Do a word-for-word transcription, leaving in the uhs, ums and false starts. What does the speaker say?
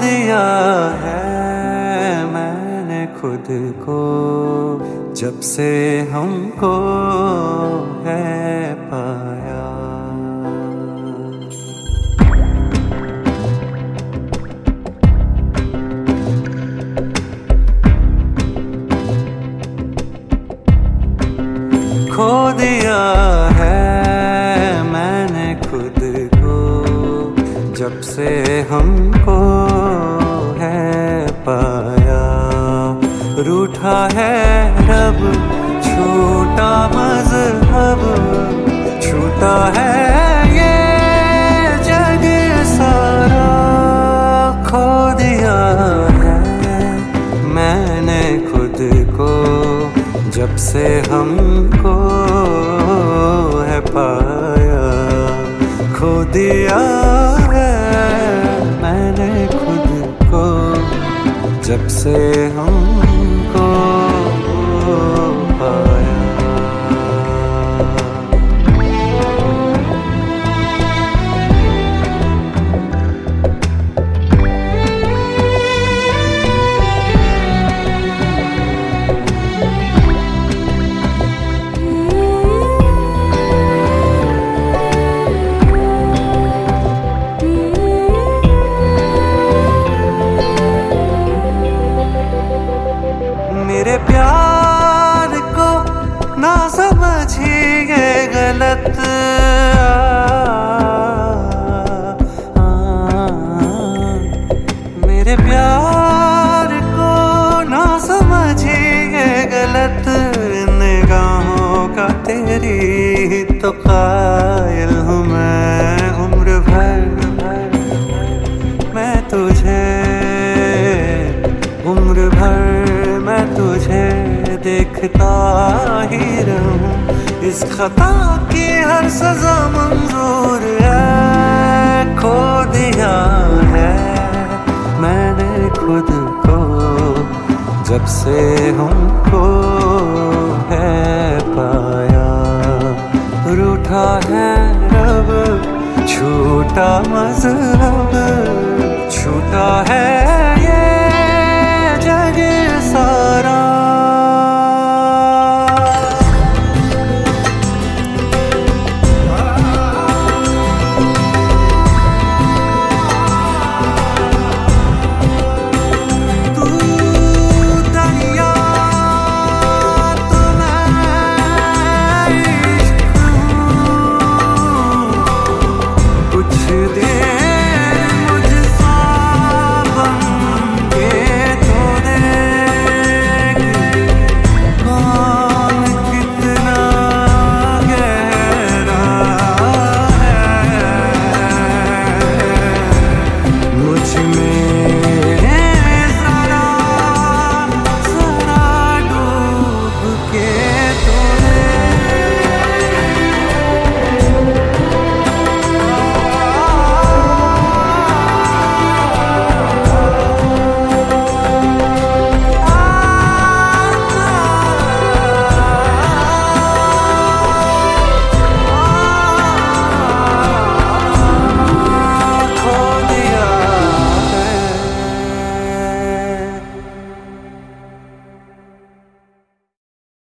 दिया है मैंने खुद को, जब से हमको है पाया। खो दिया है मैंने खुद को, जब से हमको है पाया। रूठा है रब, छूटा मज़हब, छूटा है ये जग सारा। खो दिया है मैंने खुद को, जब से हमको है पाया। खो दिया है मैंने खुद को, जब से हमको पाया। मेरे प्यार को ना समझिए गलत, आ, आ, मेरे प्यार को ना समझिए गलत। निगाहों का तेरी तो कायल हूँ मैं, उम्र भर मैं तुझे, उम्र भर मैं तुझे देखता ही रहूं। इस खता की हर सजा मंजूर है। खो दिया है मैंने खुद को, जब से हमको है पाया। रूठा है रब, छूटा मज़हब, छूटा है ये